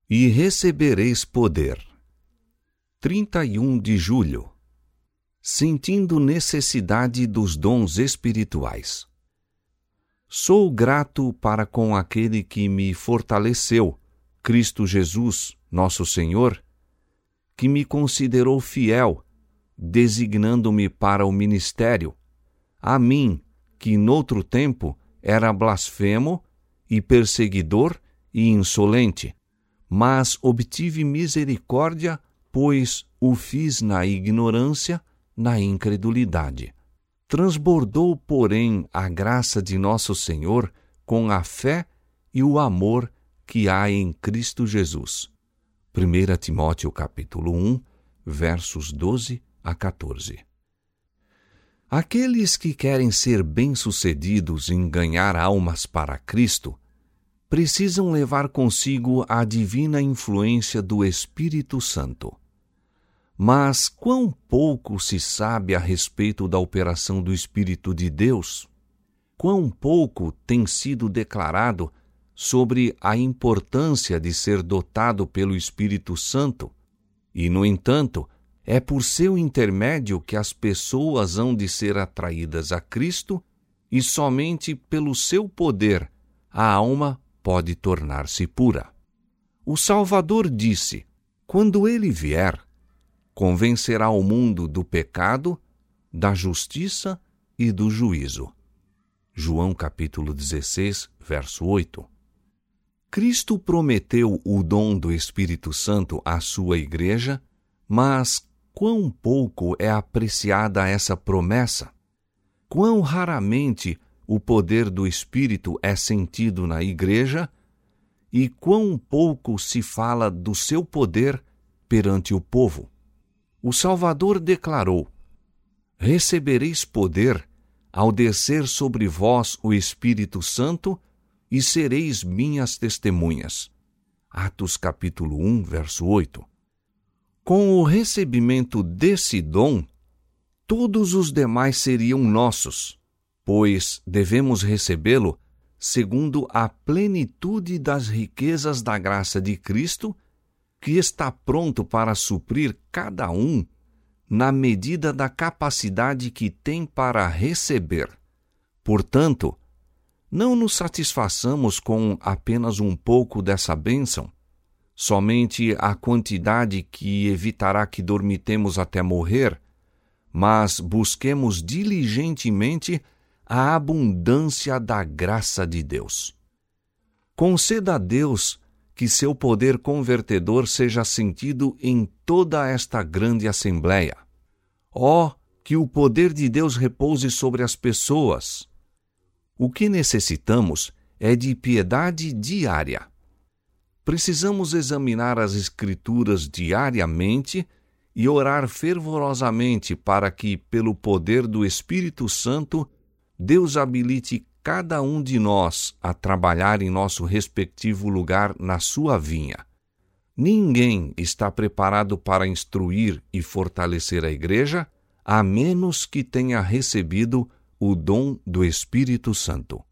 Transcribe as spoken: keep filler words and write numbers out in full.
E recebereis poder. trinta e um de julho. Sentindo necessidade dos dons espirituais. Sou grato para com aquele que me fortaleceu, Cristo Jesus, nosso Senhor, que me considerou fiel, designando-me para o ministério, a mim, que noutro tempo era blasfemo e perseguidor e insolente, mas obtive misericórdia, pois o fiz na ignorância, na incredulidade. Transbordou, porém, a graça de nosso Senhor com a fé e o amor que há em Cristo Jesus. primeira Timóteo capítulo um, versos doze a quatorze. Aqueles que querem ser bem-sucedidos em ganhar almas para Cristo precisam levar consigo a divina influência do Espírito Santo. Mas quão pouco se sabe a respeito da operação do Espírito de Deus? Quão pouco tem sido declarado sobre a importância de ser dotado pelo Espírito Santo? E, no entanto, é por seu intermédio que as pessoas hão de ser atraídas a Cristo e somente pelo seu poder a alma pode tornar-se pura. O Salvador disse: quando ele vier, convencerá o mundo do pecado, da justiça e do juízo. João capítulo dezesseis, verso oito. Cristo prometeu o dom do Espírito Santo à sua igreja, mas quão pouco é apreciada essa promessa? Quão raramente o poder do Espírito é sentido na igreja e quão pouco se fala do seu poder perante o povo. O Salvador declarou: recebereis poder ao descer sobre vós o Espírito Santo e sereis minhas testemunhas. Atos capítulo um, verso oito. Com o recebimento desse dom, todos os demais seriam nossos, pois devemos recebê-lo segundo a plenitude das riquezas da graça de Cristo, que está pronto para suprir cada um na medida da capacidade que tem para receber. Portanto, não nos satisfaçamos com apenas um pouco dessa bênção, somente a quantidade que evitará que dormitemos até morrer, mas busquemos diligentemente a abundância da graça de Deus. Conceda a Deus que seu poder convertedor seja sentido em toda esta grande assembleia. Ó, que o poder de Deus repouse sobre as pessoas. O que necessitamos é de piedade diária. Precisamos examinar as Escrituras diariamente e orar fervorosamente para que, pelo poder do Espírito Santo, Deus habilite cada um de nós a trabalhar em nosso respectivo lugar na sua vinha. Ninguém está preparado para instruir e fortalecer a igreja, a menos que tenha recebido o dom do Espírito Santo.